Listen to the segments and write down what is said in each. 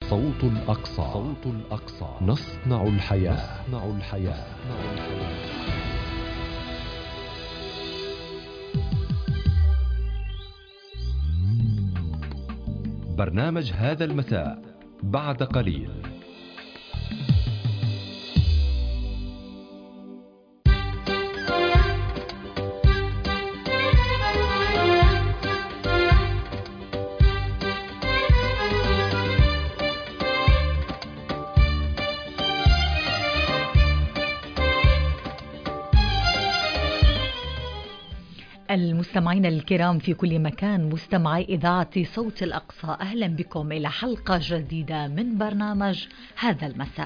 صوت الأقصى. صوت الأقصى. نصنع الحياة. نصنع الحياة. برنامج هذا المساء بعد قليل. المستمعين الكرام في كل مكان، مستمعي إذاعة صوت الأقصى، أهلا بكم إلى حلقة جديدة من برنامج هذا المساء.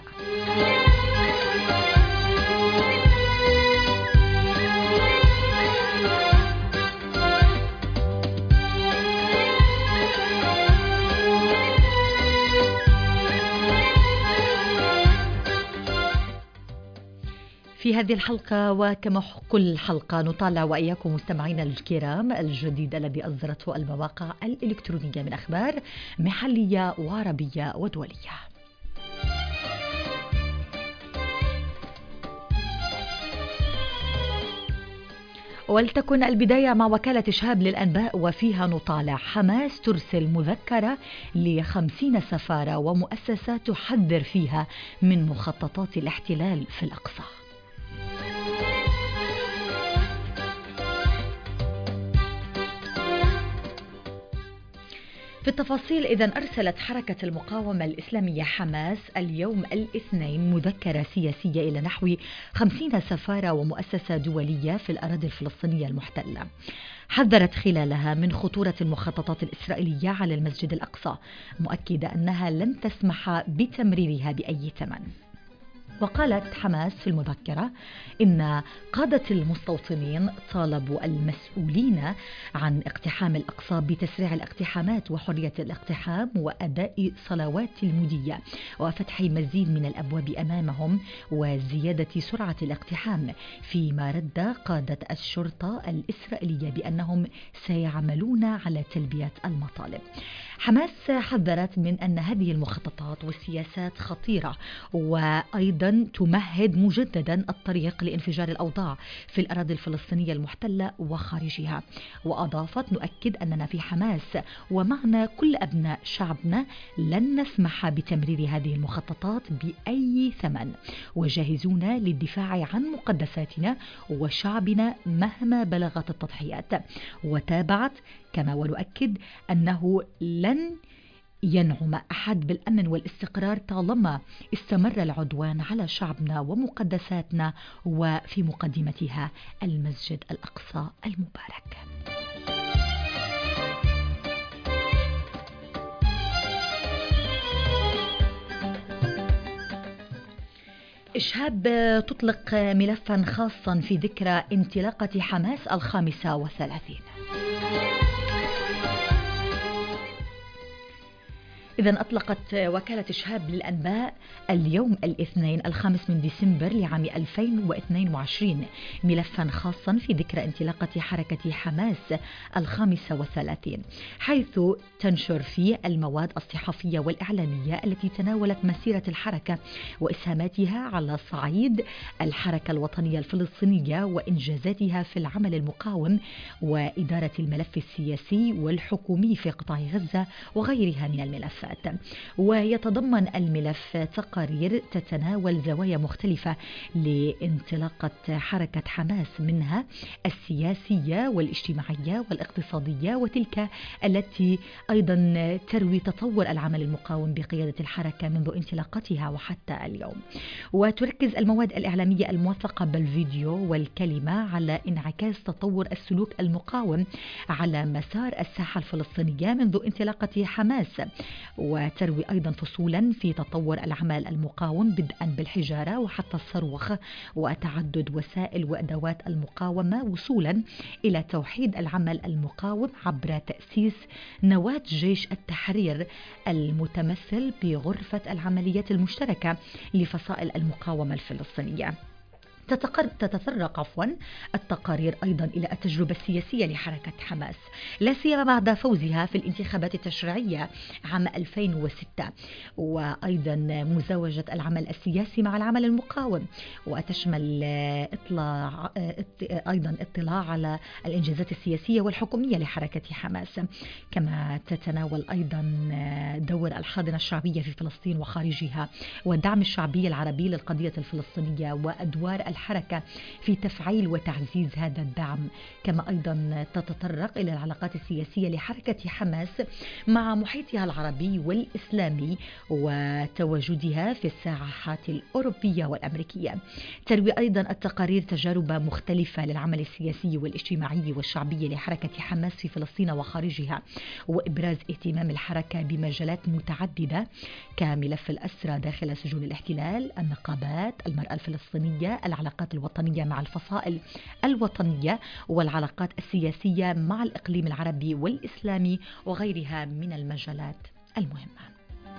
في هذه الحلقة وكما كل حلقة نطالع وإياكم مستمعينا الكرام الجديد الذي أصدرته المواقع الإلكترونية من أخبار محلية وعربية ودولية. ولتكن البداية مع وكالة شهاب للأنباء، وفيها نطالع: حماس ترسل مذكرة ل50 سفارة ومؤسسات تحذر فيها من مخططات الاحتلال في الأقصى. في التفاصيل إذن أرسلت حركة المقاومة الإسلامية حماس اليوم الاثنين مذكرة سياسية إلى نحو 50 سفارة ومؤسسة دولية في الأراضي الفلسطينية المحتلة، حذرت خلالها من خطورة المخططات الإسرائيلية على المسجد الأقصى، مؤكدة أنها لن تسمح بتمريرها بأي ثمن. وقالت حماس في المذكرة إن قادة المستوطنين طالبوا المسؤولين عن اقتحام الأقصى بتسريع الاقتحامات وحرية الاقتحام وأداء صلوات المدية وفتح مزيد من الأبواب أمامهم وزيادة سرعة الاقتحام، فيما رد قادة الشرطة الإسرائيلية بأنهم سيعملون على تلبية المطالب. حماس حذرت من أن هذه المخططات والسياسات خطيرة وأيضا تمهد مجددا الطريق لانفجار الأوضاع في الأراضي الفلسطينية المحتلة وخارجها. وأضافت: نؤكد أننا في حماس ومعنا كل أبناء شعبنا لن نسمح بتمرير هذه المخططات بأي ثمن، وجاهزون للدفاع عن مقدساتنا وشعبنا مهما بلغت التضحيات. وتابعت: كما ونؤكد أنه لن ينعم أحد بالأمن والاستقرار طالما استمر العدوان على شعبنا ومقدساتنا وفي مقدمتها المسجد الأقصى المبارك. شهاب تطلق ملفا خاصا في ذكرى انطلاقة حماس 35. إذن أطلقت وكالة شهاب للأنباء اليوم الاثنين 5 ديسمبر لعام 2022 ملفا خاصا في ذكرى انطلاقة حركة حماس 35، حيث تنشر فيه المواد الصحفية والإعلامية التي تناولت مسيرة الحركة وإسهاماتها على صعيد الحركة الوطنية الفلسطينية وإنجازاتها في العمل المقاوم وإدارة الملف السياسي والحكومي في قطاع غزة وغيرها من الملفات. ويتضمن الملف تقارير تتناول زوايا مختلفة لانطلاقة حركة حماس، منها السياسية والاجتماعية والاقتصادية، وتلك التي أيضا تروي تطور العمل المقاوم بقيادة الحركة منذ انطلاقتها وحتى اليوم. وتركز المواد الإعلامية الموثقة بالفيديو والكلمة على انعكاس تطور السلوك المقاوم على مسار الساحة الفلسطينية منذ انطلاقة حماس، وتروي أيضا فصولا في تطور العمل المقاوم بدءا بالحجارة وحتى الصاروخ وتعدد وسائل وأدوات المقاومة، وصولا إلى توحيد العمل المقاوم عبر تأسيس نواة جيش التحرير المتمثل بغرفة العمليات المشتركة لفصائل المقاومة الفلسطينية. تتطرق التقارير أيضا إلى التجربة السياسية لحركة حماس، لا سيما بعد فوزها في الانتخابات التشريعية عام 2006، وأيضا مزاوجة العمل السياسي مع العمل المقاوم، وتشمل أيضا اطلاع على الإنجازات السياسية والحكومية لحركة حماس، كما تتناول أيضا دور الحاضنة الشعبية في فلسطين وخارجها، والدعم الشعبي العربي للقضية الفلسطينية، وأدوار الحركة في تفعيل وتعزيز هذا الدعم. كما أيضا تتطرق إلى العلاقات السياسية لحركة حماس مع محيطها العربي والإسلامي وتواجدها في الساحات الأوروبية والأمريكية. تروي أيضا التقارير تجارب مختلفة للعمل السياسي والاجتماعي والشعبي لحركة حماس في فلسطين وخارجها، وإبراز اهتمام الحركة بمجالات متعددة كملف الأسرى داخل سجون الاحتلال، النقابات، المرأة الفلسطينية، العلاقات الوطنية مع الفصائل الوطنية، والعلاقات السياسية مع الإقليم العربي والإسلامي، وغيرها من المجالات المهمة.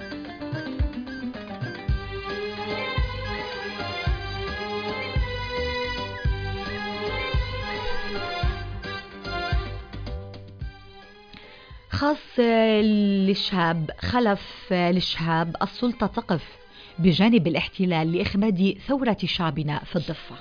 خاص للشهاب، خلف للشهاب السلطة تقف بجانب الاحتلال لإخماد ثورة شعبنا في الضفة.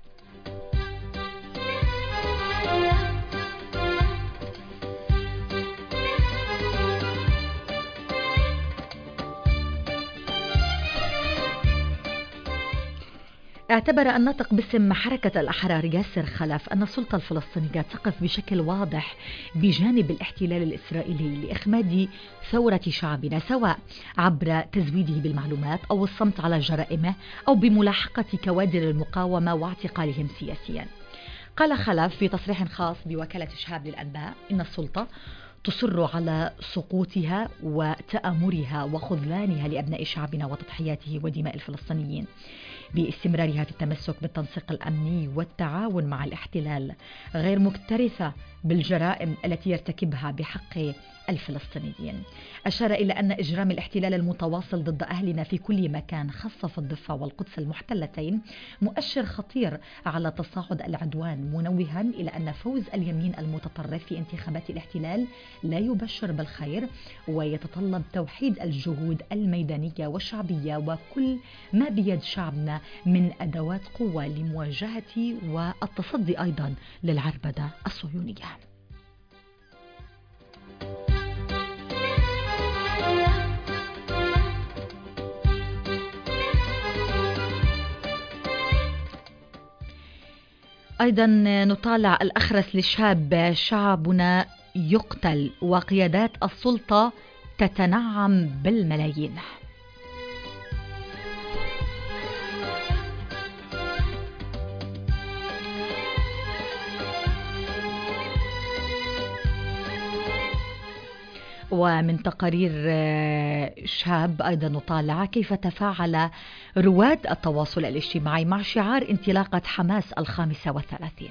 اعتبر الناطق باسم حركة الأحرار ياسر خلف أن السلطة الفلسطينية تقف بشكل واضح بجانب الاحتلال الإسرائيلي لإخماد ثورة شعبنا، سواء عبر تزويده بالمعلومات أو الصمت على جرائمه أو بملاحقة كوادر المقاومة واعتقالهم سياسيا. قال خلف في تصريح خاص بوكالة شهاب للأنباء إن السلطة تصر على سقوطها وتآمرها وخذلانها لأبناء شعبنا وتضحياته ودماء الفلسطينيين، باستمرارها في التمسك بالتنسيق الأمني والتعاون مع الاحتلال، غير مكترثة بالجرائم التي يرتكبها بحق الفلسطينيين. أشار إلى أن إجرام الاحتلال المتواصل ضد أهلنا في كل مكان، خاصة في الضفة والقدس المحتلتين، مؤشر خطير على تصاعد العدوان، منوها إلى أن فوز اليمين المتطرف في انتخابات الاحتلال لا يبشر بالخير، ويتطلب توحيد الجهود الميدانية والشعبية وكل ما بيد شعبنا من أدوات قوة لمواجهة والتصدي أيضا للعربدة الصهيونية. أيضا نطالع الأخرس للشاب، شعبنا يقتل وقيادات السلطة تتنعم بالملايين. ومن تقارير شهاب أيضا نطالع كيف تفاعل رواد التواصل الاجتماعي مع شعار انطلاقة حماس 35.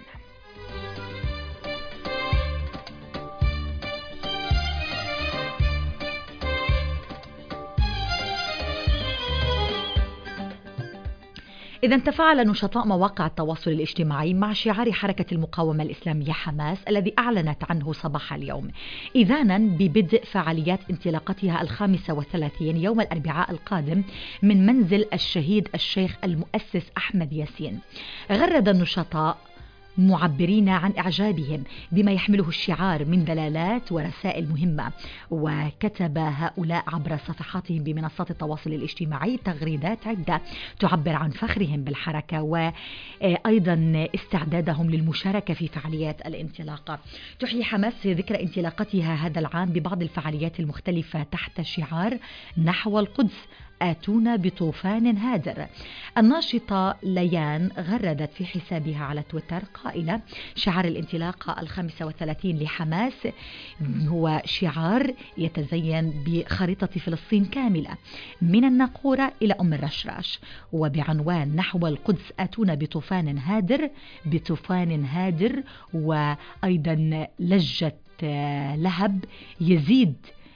إذا تفاعل نشطاء مواقع التواصل الاجتماعي مع شعار حركة المقاومة الإسلامية حماس الذي أعلنت عنه صباح اليوم، إذانا ببدء فعاليات انطلاقتها 35 يوم الأربعاء القادم من منزل الشهيد الشيخ المؤسس أحمد ياسين. غرد النشطاء معبرين عن إعجابهم بما يحمله الشعار من دلالات ورسائل مهمة، وكتب هؤلاء عبر صفحاتهم بمنصات التواصل الاجتماعي تغريدات عدة تعبر عن فخرهم بالحركة وأيضا استعدادهم للمشاركة في فعاليات الانطلاقة. تحيي حماس ذكرى انطلاقتها هذا العام ببعض الفعاليات المختلفة تحت شعار نحو القدس آتونا بطوفان هادر. الناشطة ليان غردت في حسابها على تويتر قائلة: شعار الانطلاقة 35 لحماس هو شعار يتزين بخريطة فلسطين كاملة من الناقورة إلى أم الرشراش، وبعنوان نحو القدس آتونا بطوفان هادر، بطوفان هادر، وأيضا لجة لهب يزيد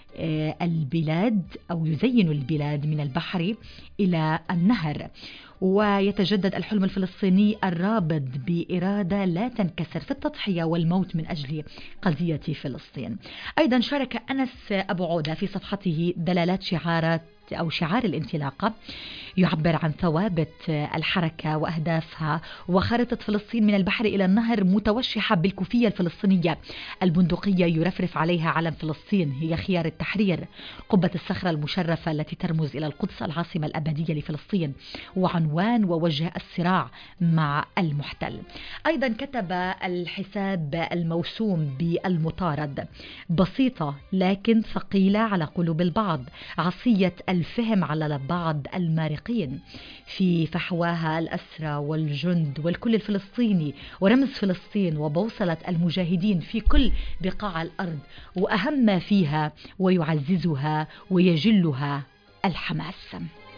البلاد أو يزين البلاد من البحر إلى النهر. ويتجدد الحلم الفلسطيني الرابط بإرادة لا تنكسر في التضحية والموت من أجل قضية فلسطين. أيضا شارك أنس أبو عودة في صفحته دلالات شعار الانطلاقة، يعبر عن ثوابت الحركة وأهدافها وخارطة فلسطين من البحر إلى النهر متوشحة بالكوفية الفلسطينية البندقية يرفرف عليها علم فلسطين هي خيار التحرير، قبة الصخرة المشرفة التي ترمز إلى القدس العاصمة الأبدية لفلسطين وعنوان ووجه الصراع مع المحتل. أيضا كتب الحساب الموسوم بالمطارد: بسيطة لكن ثقيلة على قلوب البعض، عصية الفهم على بعض المارقين، في فحواها الأسرى والجند والكل الفلسطيني ورمز فلسطين وبوصلة المجاهدين في كل بقاع الأرض، وأهم ما فيها ويعززها ويجلها الحماس.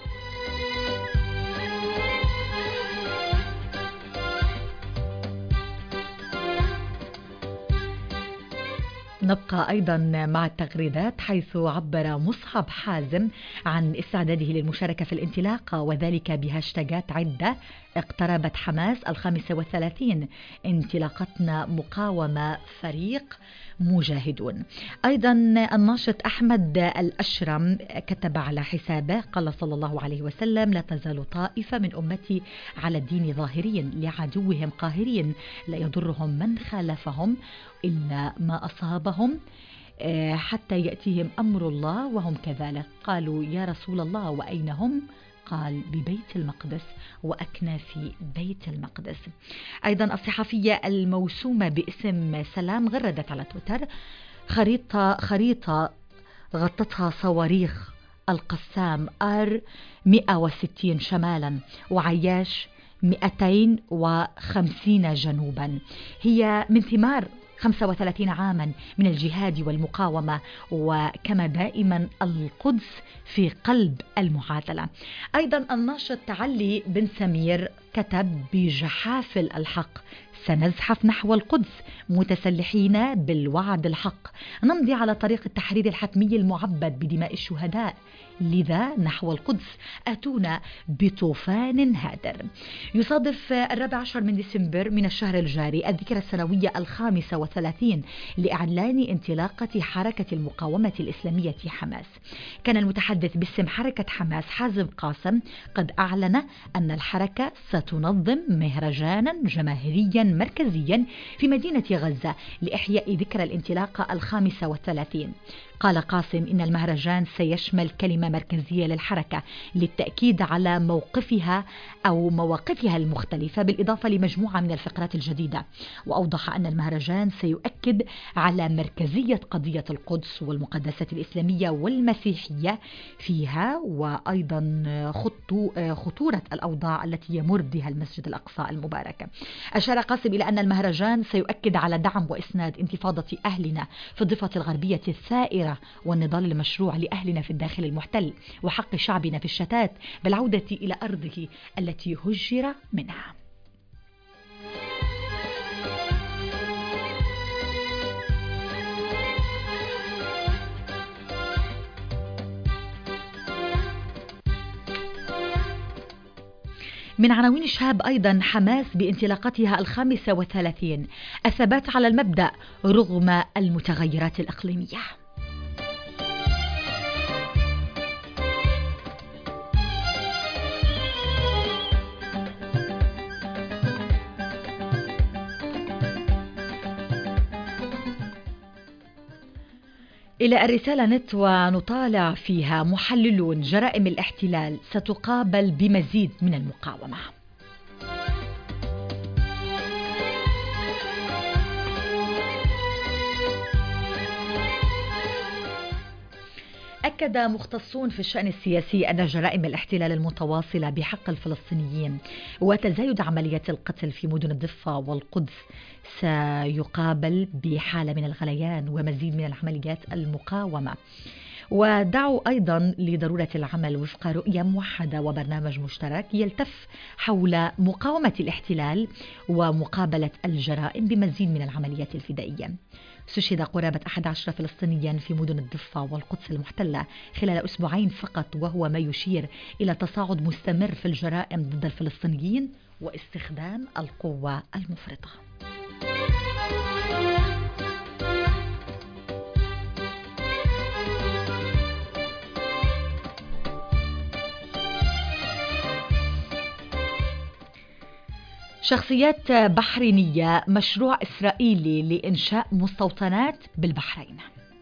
نبقى أيضا مع التغريدات، حيث عبر مصعب حازم عن استعداده للمشاركة في الانطلاقة وذلك بهاشتاجات عدة: اقتربت حماس 35، انطلاقتنا مقاومة، فريق مجاهدون. أيضا الناشط أحمد الأشرم كتب على حسابه: قال صلى الله عليه وسلم: لا تزال طائفة من أمتي على الدين ظاهرين لعدوهم قاهرين، لا يضرهم من خالفهم إلا ما أصابهم حتى يأتيهم أمر الله وهم كذلك. قالوا: يا رسول الله وأين هم؟ قال: ببيت المقدس وأكناف بيت المقدس. أيضا الصحفية الموسومة باسم سلام غردت على تويتر خريطة غطتها صواريخ القسام R160 شمالا وعياش 250 جنوبا، هي من ثمار 35 عاما من الجهاد والمقاومة، وكما دائما القدس في قلب المعادلة. أيضا الناشط علي بن سمير كتب: بجحافل الحق سنزحف نحو القدس متسلحين بالوعد الحق، نمضي على طريق التحرير الحتمي المعبد بدماء الشهداء، لذا نحو القدس أتونا بطوفان هادر. يصادف 14 من ديسمبر من الشهر الجاري الذكرى السنوية 35 لإعلان انطلاقة حركة المقاومة الإسلامية حماس. كان المتحدث باسم حركة حماس حازم قاسم قد أعلن أن الحركة ستنظم مهرجانا جماهيريا مركزيا في مدينة غزة لإحياء ذكرى الانطلاقة 35. قال قاسم إن المهرجان سيشمل كلمة مركزية للحركة للتأكيد على مواقفها المختلفة بالإضافة لمجموعة من الفقرات الجديدة، وأوضح أن المهرجان سيؤكد على مركزية قضية القدس والمقدسات الإسلامية والمسيحية فيها، وأيضا خطورة الأوضاع التي يمر بها المسجد الأقصى المبارك. أشار قاسم إلى أن المهرجان سيؤكد على دعم وإسناد انتفاضة أهلنا في الضفة الغربية الثائرة والنضال المشروع لأهلنا في الداخل المحتل وحق شعبنا في الشتات بالعودة إلى أرضه التي هجر منها. من عناوين الشهاب أيضا حماس بانطلاقتها 35، الثبات على المبدأ رغم المتغيرات الإقليمية. إلى الرسالة نت ونطالع فيها: محللون جرائم الاحتلال ستقابل بمزيد من المقاومة. أكد مختصون في الشأن السياسي أن جرائم الاحتلال المتواصلة بحق الفلسطينيين وتزايد عمليات القتل في مدن الضفة والقدس سيقابل بحالة من الغليان ومزيد من العمليات المقاومة. ودعوا أيضا لضرورة العمل وفق رؤية موحدة وبرنامج مشترك يلتف حول مقاومة الاحتلال ومقابلة الجرائم بمزيد من العمليات الفدائية. استشهد قرابة 11 فلسطينيا في مدن الضفة والقدس المحتلة خلال أسبوعين فقط، وهو ما يشير إلى تصاعد مستمر في الجرائم ضد الفلسطينيين واستخدام القوة المفرطة. شخصيات بحرينية، مشروع إسرائيلي لإنشاء مستوطنات بالبحرين.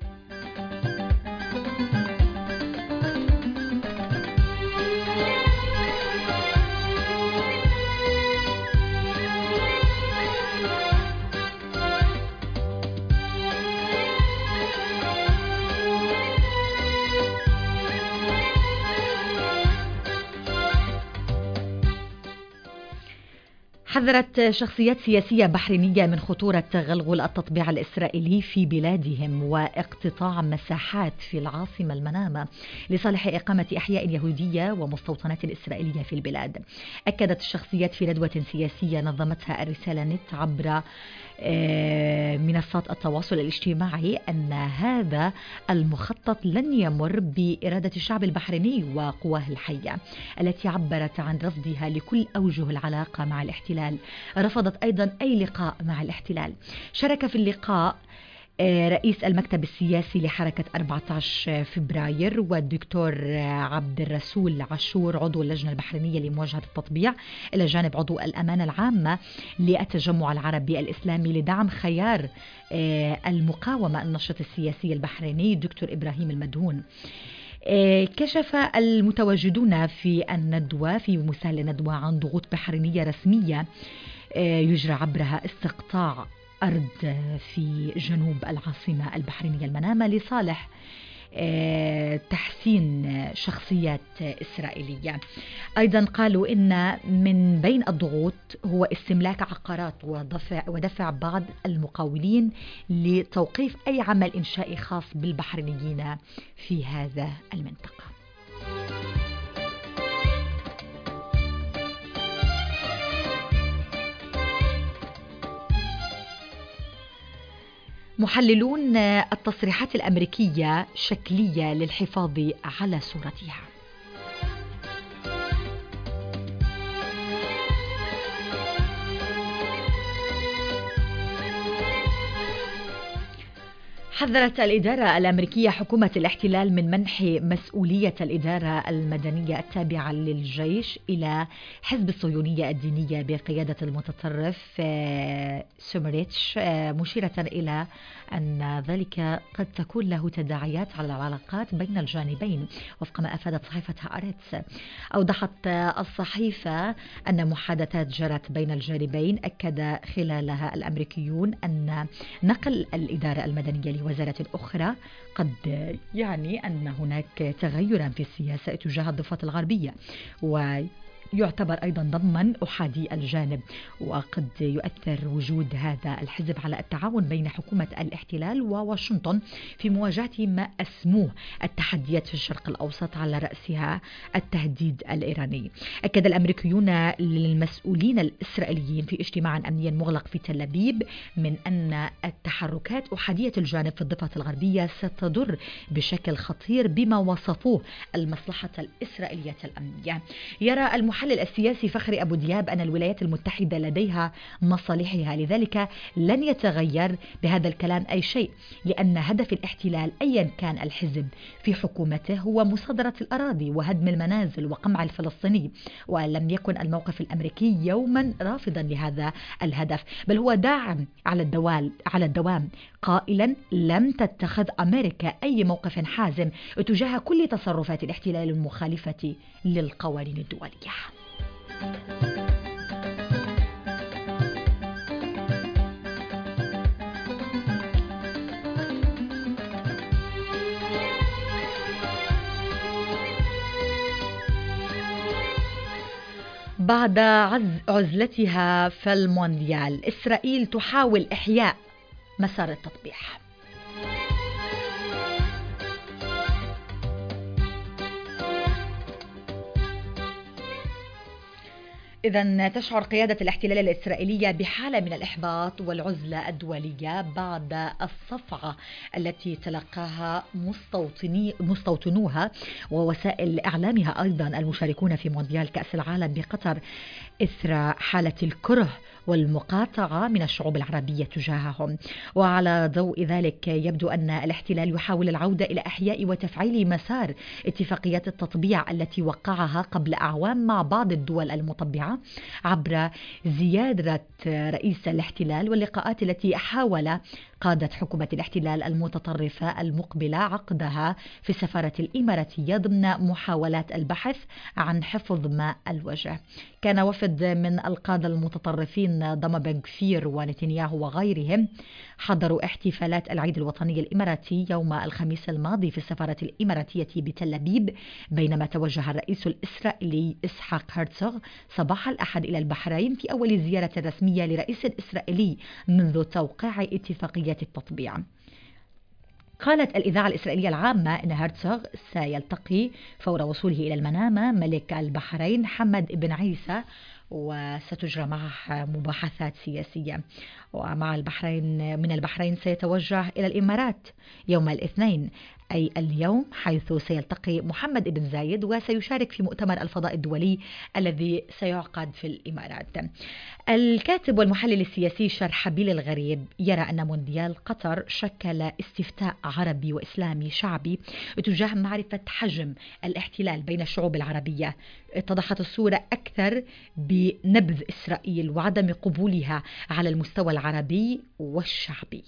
حذرت شخصيات سياسية بحرينية من خطورة تغلغل التطبيع الإسرائيلي في بلادهم واقتطاع مساحات في العاصمة المنامة لصالح إقامة أحياء يهودية ومستوطنات إسرائيلية في البلاد. أكدت الشخصيات في ندوة سياسية نظمتها الرسالة نت عبر منصات التواصل الاجتماعي أن هذا المخطط لن يمر بإرادة الشعب البحريني وقواه الحية التي عبرت عن رفضها لكل أوجه العلاقة مع الاحتلال. رفضت أيضا أي لقاء مع الاحتلال. شارك في اللقاء رئيس المكتب السياسي لحركة 14 فبراير والدكتور عبد الرسول عاشور عضو اللجنة البحرينية لمواجهة التطبيع، إلى جانب عضو الأمانة العامة للتجمع العربي الإسلامي لدعم خيار المقاومة النشط السياسي البحريني دكتور إبراهيم المدهون. كشف المتواجدون في الندوة في مثال الندوة عن ضغوط بحرينية رسمية يجرى عبرها استقطاع أرض في جنوب العاصمة البحرينية المنامة لصالح تحسين شخصيات إسرائيلية. أيضا قالوا إن من بين الضغوط هو استملاك عقارات ودفع بعض المقاولين لتوقيف أي عمل إنشائي خاص بالبحرينيين في هذا المنطقة. محللون التصريحات الأمريكية شكلية للحفاظ على صورتها. حذرت الإدارة الأمريكية حكومة الاحتلال من منح مسؤولية الإدارة المدنية التابعة للجيش إلى حزب الصهيونية الدينية بقيادة المتطرف سومريتش، مشيرة إلى أن ذلك قد تكون له تداعيات على العلاقات بين الجانبين وفق ما أفادت صحيفة هآرتس. أوضحت الصحيفة أن محادثات جرت بين الجانبين أكد خلالها الأمريكيون أن نقل الإدارة المدنية لوزارة أخرى قد يعني أن هناك تغيرا في السياسة تجاه الضفة الغربية، ويعتبر أيضا ضمن أحادي الجانب، وقد يؤثر وجود هذا الحزب على التعاون بين حكومة الاحتلال وواشنطن في مواجهة ما أسموه التحديات في الشرق الأوسط على رأسها التهديد الإيراني. أكد الأمريكيون للمسؤولين الإسرائيليين في اجتماع أمني مغلق في تل أبيب من أن التحركات أحادية الجانب في الضفة الغربية ستضر بشكل خطير بما وصفوه المصلحة الإسرائيلية الأمنية. يرى المحلل السياسي فخري أبو دياب أن الولايات المتحدة لديها مصالحها، لذلك لن يتغير بهذا الكلام أي شيء، لأن هدف الاحتلال أيا كان الحزب في حكومته هو مصادرة الأراضي وهدم المنازل وقمع الفلسطيني، ولم يكن الموقف الأمريكي يوما رافضا لهذا الهدف، بل هو داعم على الدوام قائلا لم تتخذ أمريكا أي موقف حازم تجاه كل تصرفات الاحتلال المخالفة للقوانين الدولية. بعد عزلتها في المونديال، إسرائيل تحاول إحياء مسار التطبيع. إذا تشعر قيادة الاحتلال الإسرائيلية بحالة من الإحباط والعزلة الدولية بعد الصفعة التي تلقاها مستوطنوها ووسائل إعلامها أيضا المشاركون في مونديال كأس العالم بقطر إثر حالة الكره والمقاطعة من الشعوب العربية تجاههم. وعلى ضوء ذلك يبدو أن الاحتلال يحاول العودة إلى إحياء وتفعيل مسار اتفاقيات التطبيع التي وقعها قبل أعوام مع بعض الدول المطبعة عبر زيارة رئيس الاحتلال واللقاءات التي حاول قادة حكومة الاحتلال المتطرفة المقبلة عقدها في السفارة الإماراتية ضمن محاولات البحث عن حفظ ماء الوجه. كان وفد من القادة المتطرفين ضم بن غفير ونتنياهو وغيرهم حضروا احتفالات العيد الوطني الإماراتي يوم الخميس الماضي في السفارة الإماراتية بتل أبيب، بينما توجه الرئيس الإسرائيلي إسحاق هرتزوغ صباح الأحد إلى البحرين في أول زيارة رسمية لرئيس إسرائيلي منذ توقيع اتفاقية التطبيع. قالت الإذاعة الإسرائيلية العامة أن هرتزوغ سيلتقي فور وصوله إلى المنامة ملك البحرين حمد بن عيسى وستجرى معه مباحثات سياسية. ومع البحرين من البحرين سيتوجه إلى الإمارات يوم الاثنين أي اليوم، حيث سيلتقي محمد بن زايد وسيشارك في مؤتمر الفضاء الدولي الذي سيعقد في الإمارات. الكاتب والمحلل السياسي شرحبيل الغريب يرى أن مونديال قطر شكل استفتاء عربي وإسلامي شعبي تجاه معرفة حجم الاحتلال بين الشعوب العربية. اتضحت الصورة أكثر بنبذ إسرائيل وعدم قبولها على المستوى العربي والشعبي.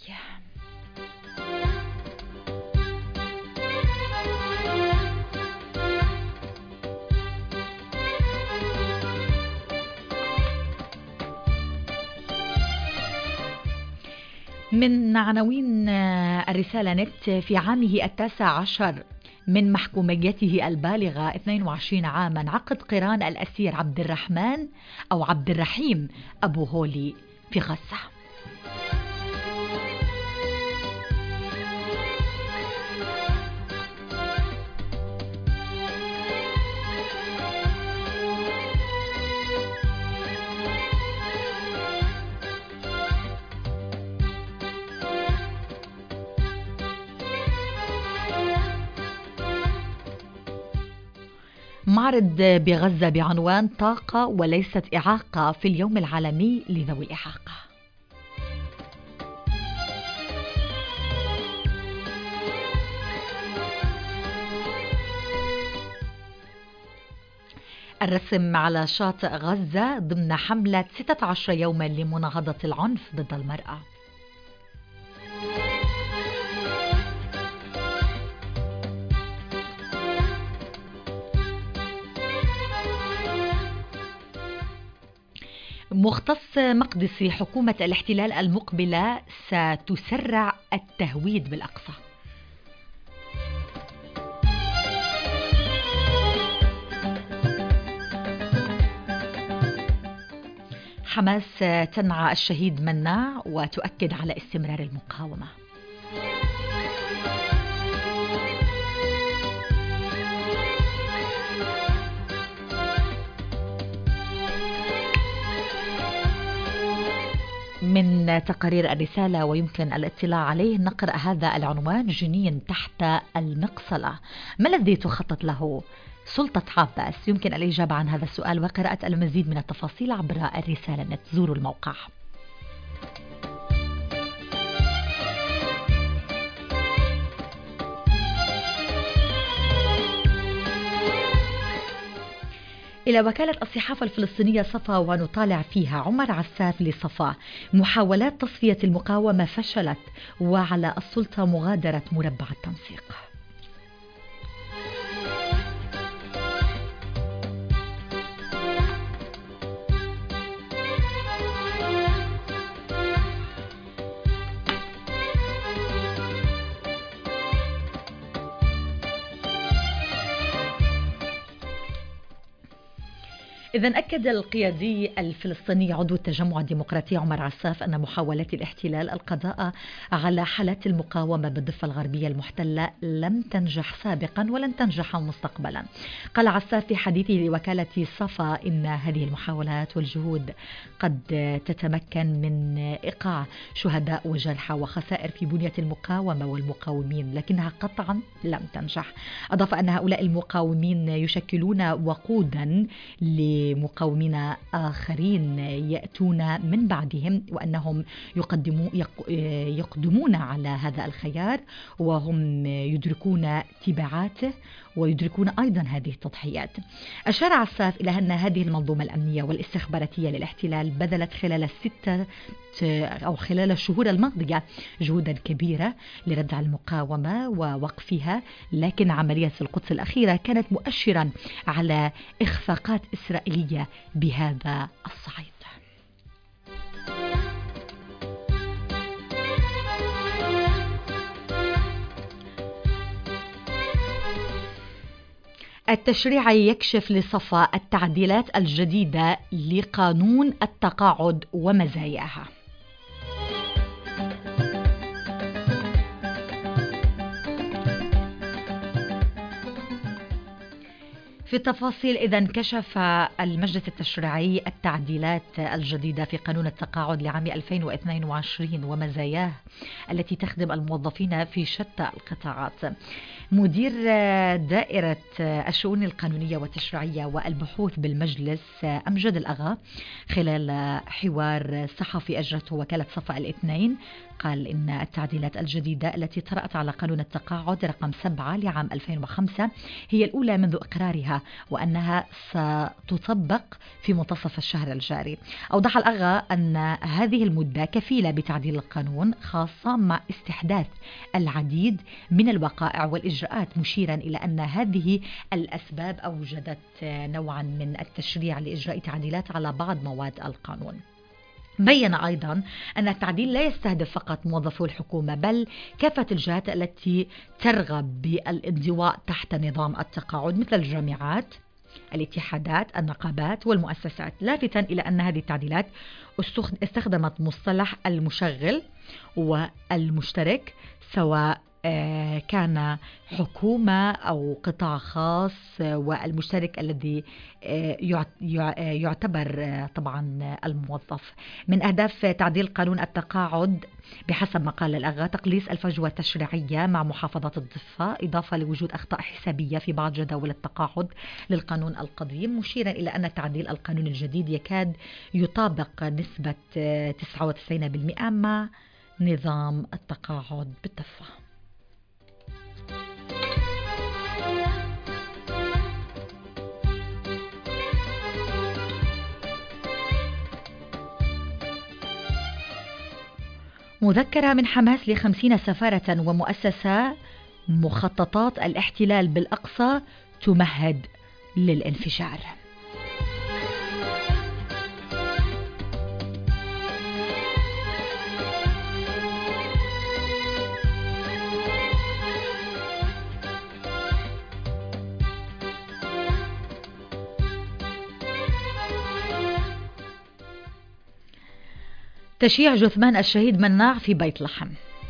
من عناوين الرسالة نت: في عامه 19 من محكوميته البالغة 22 عاما عقد قران الأسير عبد الرحمن أو عبد الرحيم أبو هولي في غزة. معرض بغزة بعنوان طاقة وليست إعاقة في اليوم العالمي لذوي الإعاقة. الرسم على شاطئ غزة ضمن حملة 16 يوما لمناهضة العنف ضد المرأة. مختص مقدسي: حكومة الاحتلال المقبلة ستسرع التهويد بالأقصى. حماس تنعى الشهيد مناع وتؤكد على استمرار المقاومة. من تقارير الرسالة ويمكن الاطلاع عليه نقرأ هذا العنوان: جنين تحت المقصلة، ما الذي تخطط له سلطة عباس؟ يمكن الإجابة عن هذا السؤال وقراءة المزيد من التفاصيل عبر الرسالة نت. زوروا الموقع. إلى وكالة الصحافة الفلسطينية صفا ونطالع فيها. عمر عساف لصفا: محاولات تصفية المقاومة فشلت وعلى السلطة مغادرة مربع التنسيق. إذا أكد القيادي الفلسطيني عضو التجمع الديمقراطي عمر عساف أن محاولات الاحتلال القضاء على حالات المقاومة بالضفة الغربية المحتلة لم تنجح سابقا ولن تنجح مستقبلا. قال عساف في حديثه لوكالة صفا إن هذه المحاولات والجهود قد تتمكن من إيقاع شهداء وجرحى وخسائر في بنية المقاومة والمقاومين، لكنها قطعا لم تنجح. أضاف أن هؤلاء المقاومين يشكلون وقودا لمقاومين آخرين يأتون من بعدهم، وأنهم يقدمون على هذا الخيار وهم يدركون تبعاته ويدركون أيضا هذه التضحيات. أشار عساف إلى أن هذه المنظومة الأمنية والاستخباراتية للاحتلال بذلت خلال الشهور الماضية جهودا كبيرة لردع المقاومة ووقفها، لكن عملية القدس الأخيرة كانت مؤشرا على إخفاقات إسرائيلية بهذا الصعيد. التشريع يكشف لصفا التعديلات الجديدة لقانون التقاعد ومزاياها. في التفاصيل إذا كشف المجلس التشريعي التعديلات الجديدة في قانون التقاعد لعام 2022 ومزاياه التي تخدم الموظفين في شتى القطاعات. مدير دائرة الشؤون القانونية والتشريعية والبحوث بالمجلس أمجد الأغا خلال حوار صحفي أجرته وكالة صفا الاثنين قال إن التعديلات الجديدة التي طرأت على قانون التقاعد رقم 7 لعام 2005 هي الأولى منذ إقرارها، وأنها ستطبق في منتصف الشهر الجاري. أوضح الأغا أن هذه المدة كفيلة بتعديل القانون، خاصة مع استحداث العديد من الوقائع والإجراءات، مشيرا إلى أن هذه الأسباب أوجدت نوعا من التشريع لإجراء تعديلات على بعض مواد القانون. بين أيضا أن التعديل لا يستهدف فقط موظفو الحكومة بل كافة الجهات التي ترغب بالانضواء تحت نظام التقاعد مثل الجامعات، الاتحادات، النقابات والمؤسسات، لافتا إلى أن هذه التعديلات استخدمت مصطلح المشغل والمشترك سواء كان حكومة أو قطاع خاص، والمشترك الذي يعتبر طبعا الموظف. من أهداف تعديل قانون التقاعد بحسب ما قال الأغا تقليص الفجوة التشريعية مع محافظة الضفة، إضافة لوجود أخطاء حسابية في بعض جداول التقاعد للقانون القديم، مشيرا إلى أن تعديل القانون الجديد يكاد يطابق نسبة 99% مع نظام التقاعد بالضفة. مذكرة من حماس ل50 سفارة ومؤسسة مخططات الاحتلال بالأقصى تمهد للانفجار. تشييع جثمان الشهيد مناع في بيت لحم.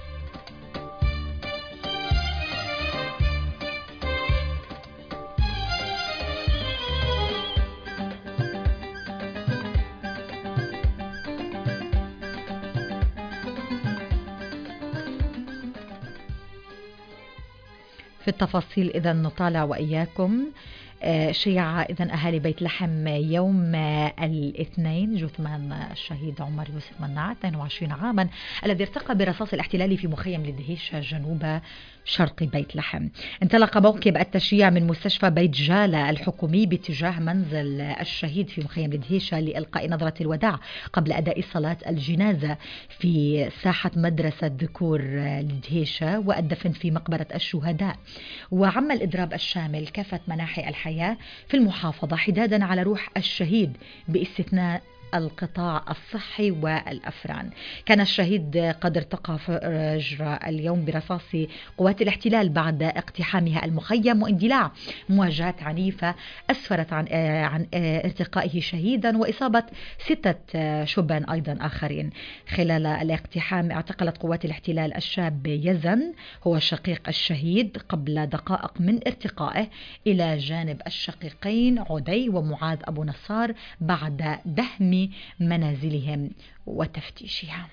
في التفاصيل إذا نطالع وإياكم. شيع إذن أهالي بيت لحم يوم الاثنين جثمان الشهيد عمر يوسف مناع 22 عاما الذي ارتقى برصاص الاحتلال في مخيم لدهيشة جنوب شرق بيت لحم. انطلق موكب التشييع من مستشفى بيت جالة الحكومي باتجاه منزل الشهيد في مخيم لدهيشة لإلقاء نظرة الوداع قبل أداء صلاة الجنازة في ساحة مدرسة ذكور لدهيشة والدفن في مقبرة الشهداء. وعم الإضراب الشامل كافة مناحي الحياة في المحافظة حدادا على روح الشهيد باستثناء القطاع الصحي والأفران. كان الشهيد قد ارتقى فرج اليوم برصاص قوات الاحتلال بعد اقتحامها المخيم واندلاع مواجهات عنيفة أسفرت عن ارتقائه شهيدا وإصابة 6 شبان أيضا آخرين. خلال الاقتحام اعتقلت قوات الاحتلال الشاب يزن هو شقيق الشهيد قبل دقائق من ارتقائه إلى جانب الشقيقين عدي ومعاذ أبو نصار بعد دهم منازلهم وتفتيشها.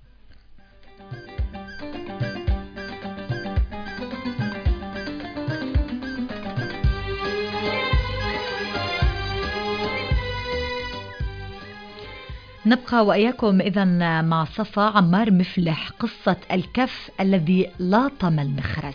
نبقى وإياكم إذن مع صفا عمار مفلح، قصة الكف الذي لاطم المخرس.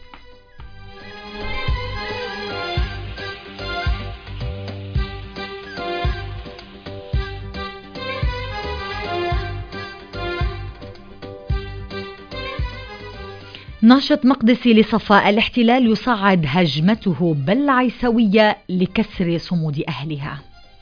ناشط مقدسي لصفاء الاحتلال يصعد هجمته بالعيسوية لكسر صمود أهلها.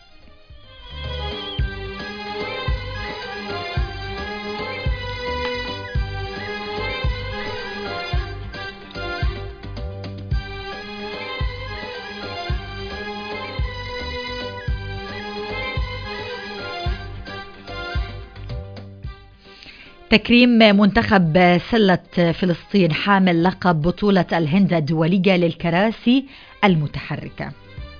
تكريم منتخب سلة فلسطين حامل لقب بطولة الهند الدولية للكراسي المتحركة.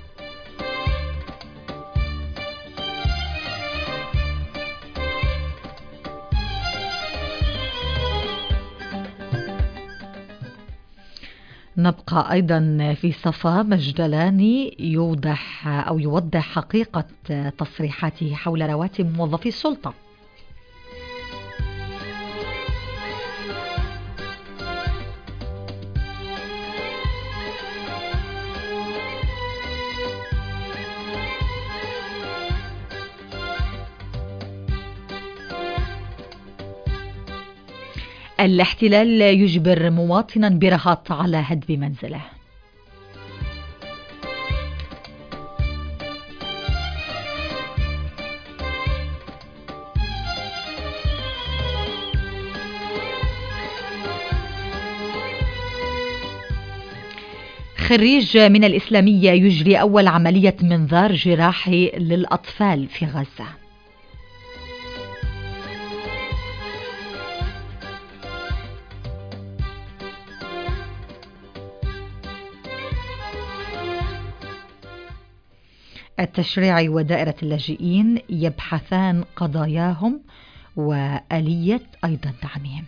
نبقى أيضا في صفا مجدلاني يوضح حقيقة تصريحاته حول رواتب موظفي السلطة. الاحتلال يجبر مواطنا برهط على هدم منزله. خريج من الإسلامية يجري أول عملية منظار جراحي للأطفال في غزة. التشريع ودائرة اللاجئين يبحثان قضاياهم وآلية أيضا دعمهم.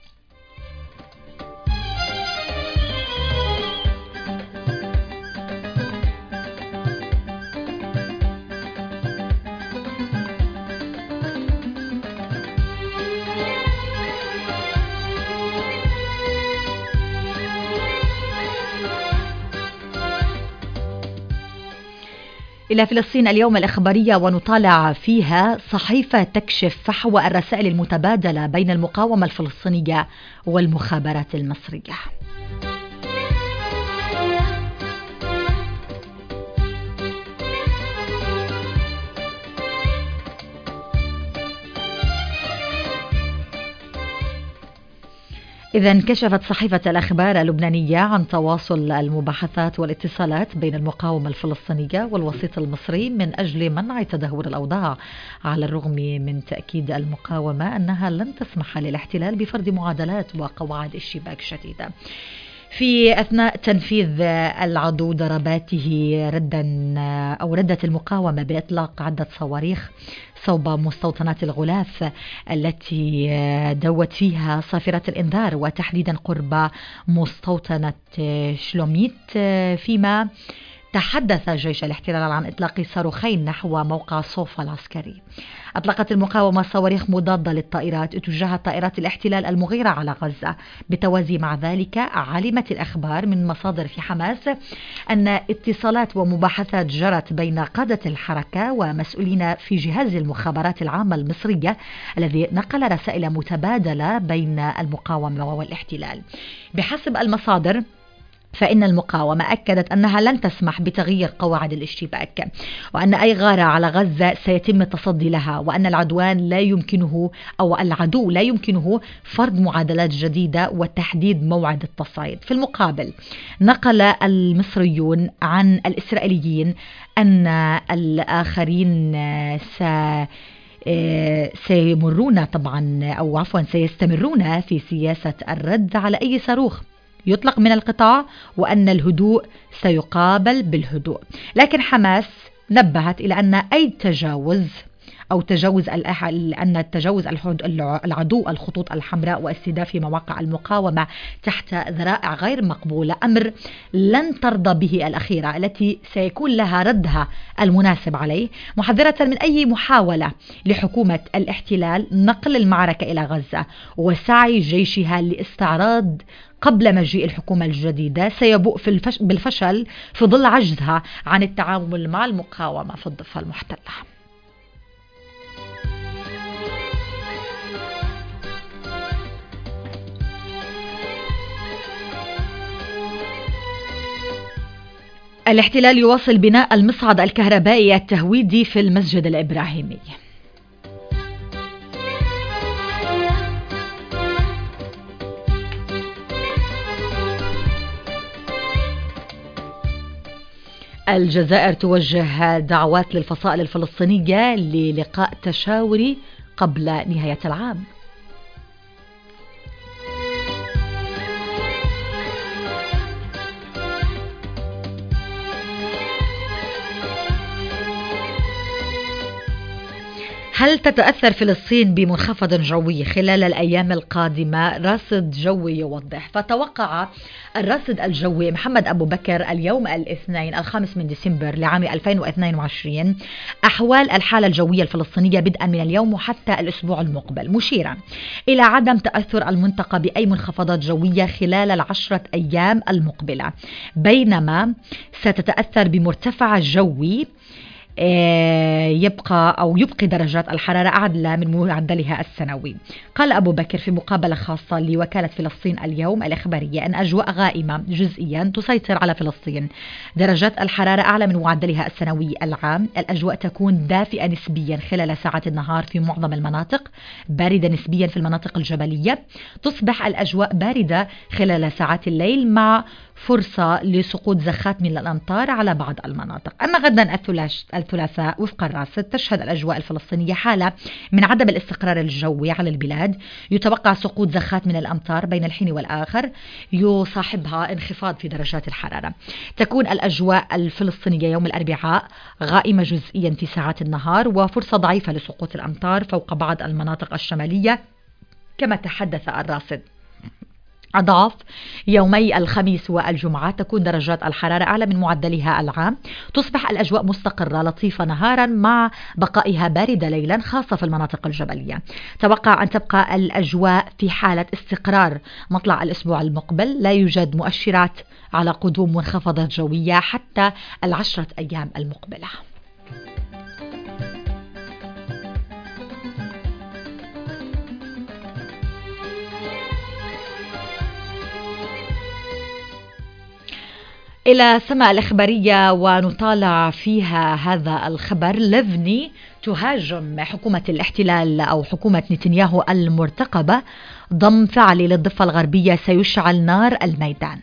إلى فلسطين اليوم الإخبارية ونطالع فيها صحيفة تكشف فحوى الرسائل المتبادلة بين المقاومة الفلسطينية والمخابرات المصرية. إذن كشفت صحيفة الأخبار اللبنانية عن تواصل المباحثات والاتصالات بين المقاومة الفلسطينية والوسيط المصري من أجل منع تدهور الأوضاع، على الرغم من تأكيد المقاومة أنها لن تسمح للاحتلال بفرض معادلات وقواعد اشتباك شديدة. في أثناء تنفيذ العدو ضرباته ردت المقاومة بإطلاق عدة صواريخ صوب مستوطنات الغلاف التي دوت فيها صافرات الإنذار، وتحديدا قرب مستوطنة شلوميت، فيما تحدث جيش الاحتلال عن إطلاق صاروخين نحو موقع صوفا العسكري. أطلقت المقاومة صواريخ مضادة للطائرات اتجاه طائرات الاحتلال المغيرة على غزة. بالتوازي مع ذلك علمت الأخبار من مصادر في حماس أن اتصالات ومباحثات جرت بين قادة الحركة ومسؤولين في جهاز المخابرات العامة المصرية الذي نقل رسائل متبادلة بين المقاومة والاحتلال. بحسب المصادر فإن المقاومة أكدت أنها لن تسمح بتغيير قواعد الاشتباك، وأن أي غارة على غزة سيتم التصدي لها، وأن العدو لا يمكنه فرض معادلات جديدة وتحديد موعد التصعيد. في المقابل نقل المصريون عن الإسرائيليين أن الآخرين سيستمرون في سياسة الرد على أي صاروخ يطلق من القطاع، وأن الهدوء سيقابل بالهدوء. لكن حماس نبهت إلى أن أي تجاوز العدو الخطوط الحمراء واستهداف مواقع المقاومة تحت ذرائع غير مقبولة أمر لن ترضى به الأخيرة التي سيكون لها ردها المناسب عليه، محذرة من أي محاولة لحكومة الاحتلال نقل المعركة إلى غزة وسعي جيشها لاستعراض قبل مجيء الحكومة الجديدة سيبوء بالفشل في ظل عجزها عن التعامل مع المقاومة في الضفة المحتلة. الاحتلال يواصل بناء المصعد الكهربائي التهويدي في المسجد الإبراهيمي. الجزائر توجه دعوات للفصائل الفلسطينية للقاء تشاوري قبل نهاية العام. هل تتأثر فلسطين بمنخفض جوي خلال الأيام القادمة؟ راصد جوي يوضح. فتوقع الراصد الجوي محمد أبو بكر اليوم الاثنين 5 ديسمبر لعام 2022 أحوال الحالة الجوية الفلسطينية بدءا من اليوم وحتى الأسبوع المقبل، مشيرا إلى عدم تأثر المنطقة بأي منخفضات جوية خلال 10 أيام المقبلة، بينما ستتأثر بمرتفع جوي يبقي درجات الحرارة أعلى من معدلها السنوي. قال أبو بكر في مقابلة خاصة لوكالة فلسطين اليوم الإخبارية أن أجواء غائمة جزئيا تسيطر على فلسطين، درجات الحرارة أعلى من معدلها السنوي العام، الأجواء تكون دافئة نسبيا خلال ساعات النهار في معظم المناطق، باردة نسبيا في المناطق الجبلية، تصبح الأجواء باردة خلال ساعات الليل مع فرصة لسقوط زخات من الأمطار على بعض المناطق. أما غدا الثلاثاء وفق الراصد تشهد الأجواء الفلسطينية حالة من عدم الاستقرار الجوي على البلاد، يتوقع سقوط زخات من الأمطار بين الحين والآخر يصاحبها انخفاض في درجات الحرارة. تكون الأجواء الفلسطينية يوم الأربعاء غائمة جزئيا في ساعات النهار وفرصة ضعيفة لسقوط الأمطار فوق بعض المناطق الشمالية كما تحدث الراصد. أضاف يومي الخميس والجمعة تكون درجات الحرارة أعلى من معدلها العام، تصبح الأجواء مستقرة لطيفة نهارا مع بقائها باردة ليلا خاصة في المناطق الجبلية. توقع أن تبقى الأجواء في حالة استقرار مطلع الأسبوع المقبل، لا يوجد مؤشرات على قدوم منخفضات جوية حتى 10 أيام المقبلة. إلى السماء الإخبارية ونطالع فيها هذا الخبر. ليفني تهاجم حكومة الاحتلال أو حكومة نتنياهو المرتقبة، ضم فعلي للضفة الغربية سيشعل نار الميدان.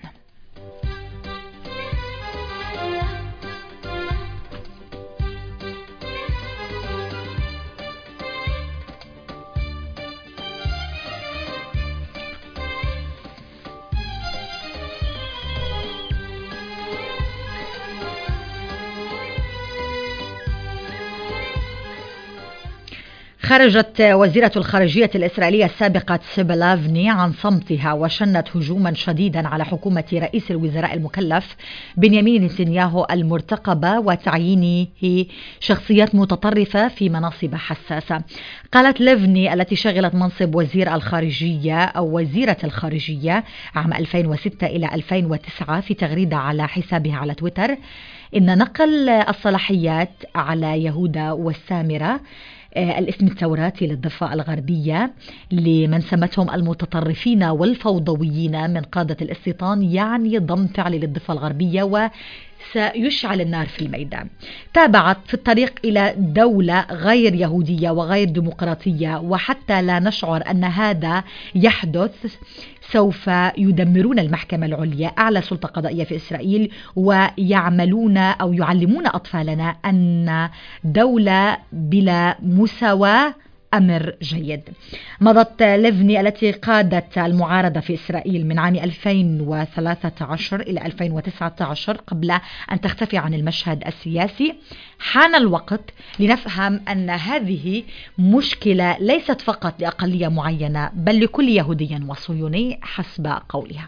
خرجت وزيرة الخارجية الإسرائيلية السابقة تسيبا لافني عن صمتها وشنت هجوما شديدا على حكومة رئيس الوزراء المكلف بنيامين نتنياهو المرتقبة وتعيينه شخصيات متطرفة في مناصب حساسة. قالت لافني التي شغلت منصب وزير الخارجية أو وزيرة الخارجية عام 2006 إلى 2009 في تغريدة على حسابها على تويتر إن نقل الصلاحيات على يهودا والسامرة الاسم التوراتي للضفة الغربية لمن سمتهم المتطرفين والفوضويين من قادة الاستيطان، يعني ضم فعلي للضفة الغربية وسيشعل النار في الميدان. تابعت في الطريق إلى دولة غير يهودية وغير ديمقراطية، وحتى لا نشعر أن هذا يحدث سوف يدمرون المحكمة العليا، أعلى سلطة قضائية في إسرائيل، ويعملون أو يعلمون أطفالنا أن دولة بلا مساواة أمر جيد. مضت ليفني التي قادت المعارضة في إسرائيل من عام 2013 إلى 2019 قبل أن تختفي عن المشهد السياسي. حان الوقت لنفهم أن هذه مشكلة ليست فقط لأقلية معينة، بل لكل يهودي وصهيوني حسب قولها.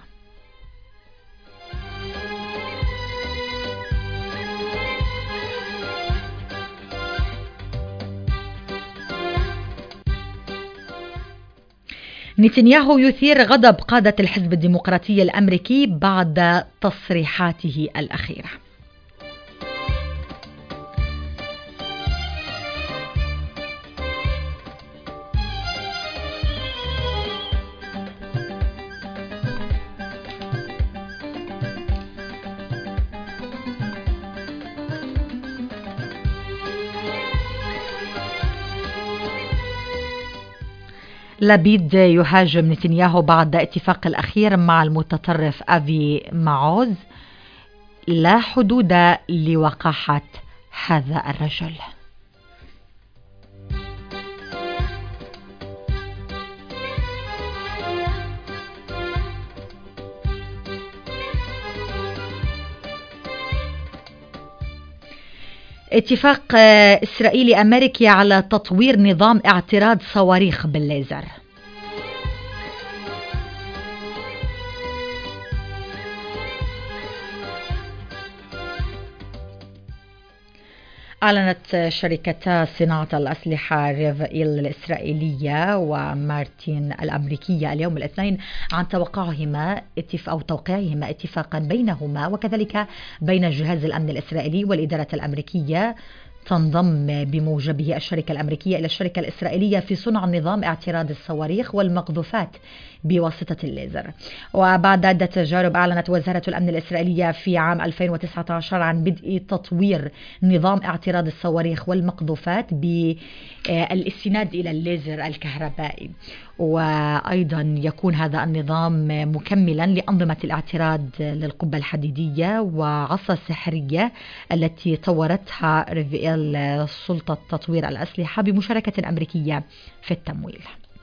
نتنياهو يثير غضب قادة الحزب الديمقراطي الأمريكي بعد تصريحاته الأخيرة. لبيد يهاجم نتنياهو بعد اتفاق الأخير مع المتطرف أفي معوز. لا حدود لوقاحة هذا الرجل. اتفاق إسرائيلي أمريكي على تطوير نظام اعتراض صواريخ بالليزر. أعلنت شركتا صناعة الأسلحة ريفيل الإسرائيلية ومارتين الأمريكية اليوم الاثنين عن توقيعهما اتفاقا بينهما وكذلك بين جهاز الأمن الإسرائيلي والإدارة الأمريكية تنضم بموجبه الشركة الأمريكية إلى الشركة الإسرائيلية في صنع نظام اعتراض الصواريخ والمقذوفات بواسطة الليزر. وبعد عدة تجارب أعلنت وزارة الأمن الإسرائيلية في عام 2019 عن بدء تطوير نظام اعتراض الصواريخ والمقذوفات بالاستناد إلى الليزر الكهربائي، وأيضا يكون هذا النظام مكملا لأنظمة الاعتراض للقبة الحديدية وعصا السحرية التي طورتها ريفيل سلطة تطوير الأسلحة بمشاركة أمريكية في التمويل.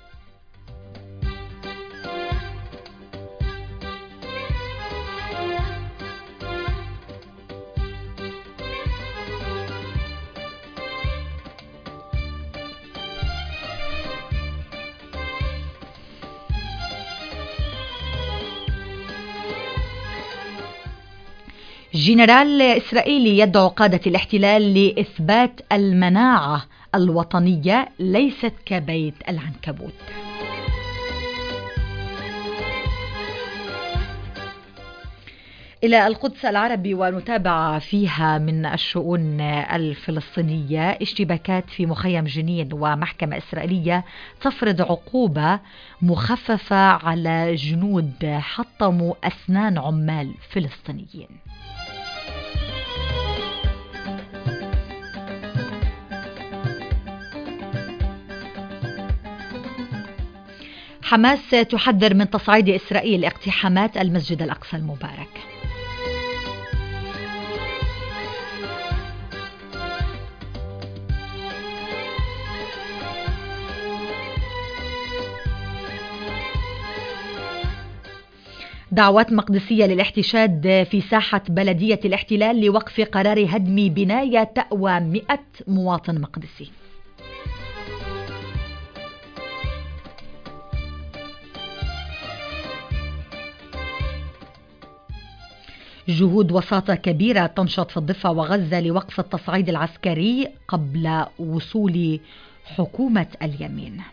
جنرال إسرائيلي يدعو قادة الاحتلال لإثبات المناعة الوطنية ليست كبيت العنكبوت. إلى القدس العربي ونتابع فيها من الشؤون الفلسطينية اشتباكات في مخيم جنين ومحكمة إسرائيلية تفرض عقوبة مخففة على جنود حطموا أسنان عمال فلسطينيين. حماس تحذر من تصعيد إسرائيل اقتحامات المسجد الأقصى المبارك. دعوات مقدسية للاحتشاد في ساحة بلدية الاحتلال لوقف قرار هدم بناية تأوى 100 مواطن مقدسي. جهود وساطة كبيرة تنشط في الضفة وغزة لوقف التصعيد العسكري قبل وصول حكومة اليمين.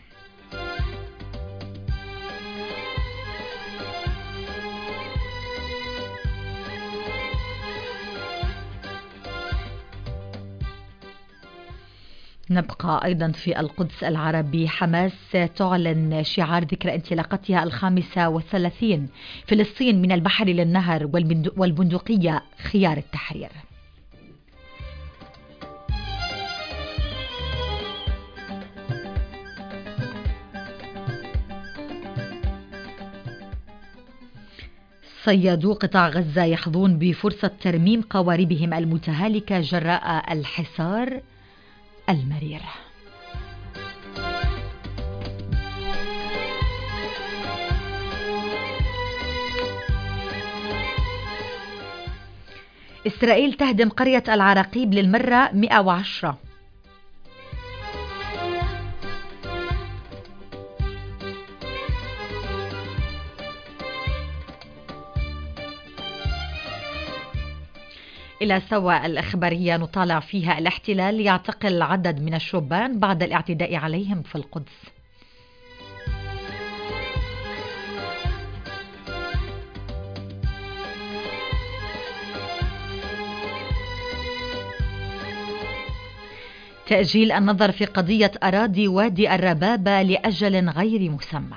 نبقى أيضا في القدس العربي. حماس تعلن شعار ذكرى انطلاقتها 35. فلسطين من البحر للنهر والبندقية خيار التحرير. صيادو قطاع غزة يحظون بفرصة ترميم قواربهم المتهالكة جراء الحصار المرير. إسرائيل تهدم قرية العراقيب للمرة 110. إلى سوا الإخبارية نطالع فيها الاحتلال يعتقل عدد من الشبان بعد الاعتداء عليهم في القدس. تأجيل النظر في قضية أراضي وادي الربابة لأجل غير مسمى.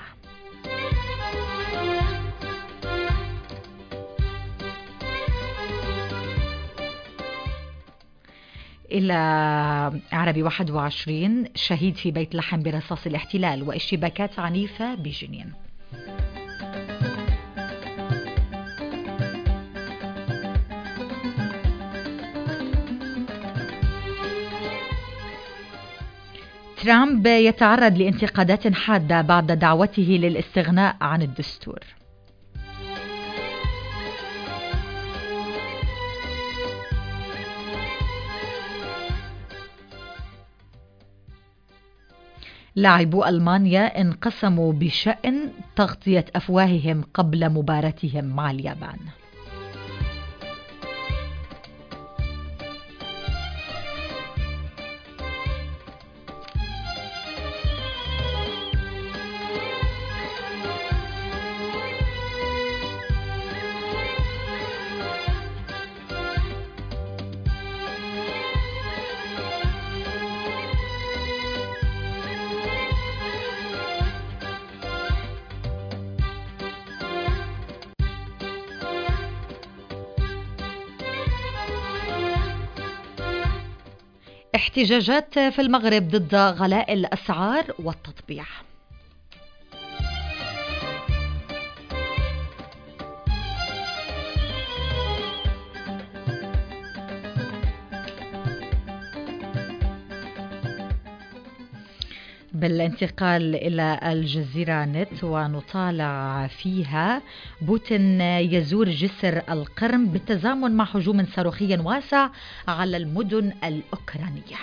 إلى عربي 21 شهيد في بيت لحم برصاص الاحتلال واشتباكات عنيفة بجنين. ترامب يتعرض لانتقادات حادة بعد دعوته للاستغناء عن الدستور. لاعبو ألمانيا انقسموا بشأن تغطية أفواههم قبل مباراتهم مع اليابان. احتجاجات في المغرب ضد غلاء الأسعار والتطبيع. بالانتقال إلى الجزيرة نت ونطالع فيها بوتين يزور جسر القرم بالتزامن مع هجوم صاروخي واسع على المدن الأوكرانية.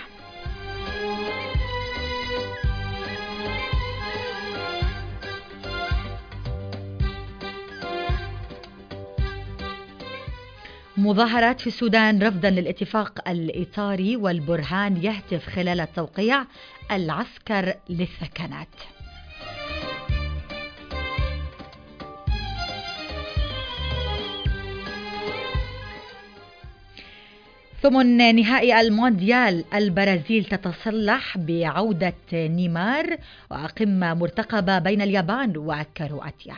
مظاهرات في السودان رفضا للاتفاق الإطاري والبرهان يهتف خلال التوقيع العسكر للثكنات. ثمن نهائي المونديال البرازيل تتصلح بعودة نيمار وقمة مرتقبة بين اليابان وكرواتيا.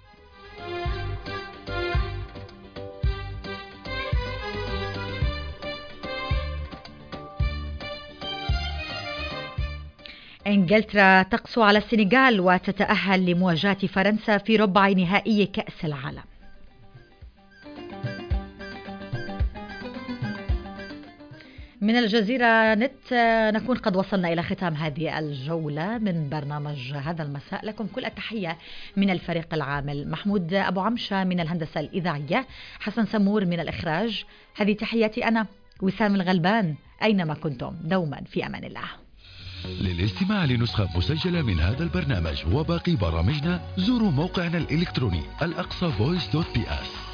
إنجلترا تقسو على السنغال وتتأهل لمواجهة فرنسا في ربع نهائي كأس العالم. من الجزيرة نت نكون قد وصلنا إلى ختام هذه الجولة من برنامج هذا المساء. لكم كل التحية من الفريق العامل، محمود أبو عمشة من الهندسة الإذاعية، حسن سمور من الإخراج. هذه تحياتي أنا وسام الغلبان، أينما كنتم دوما في أمان الله. للاستماع لنسخة مسجلة من هذا البرنامج وباقي برامجنا زوروا موقعنا الإلكتروني الأقصى voice.ps.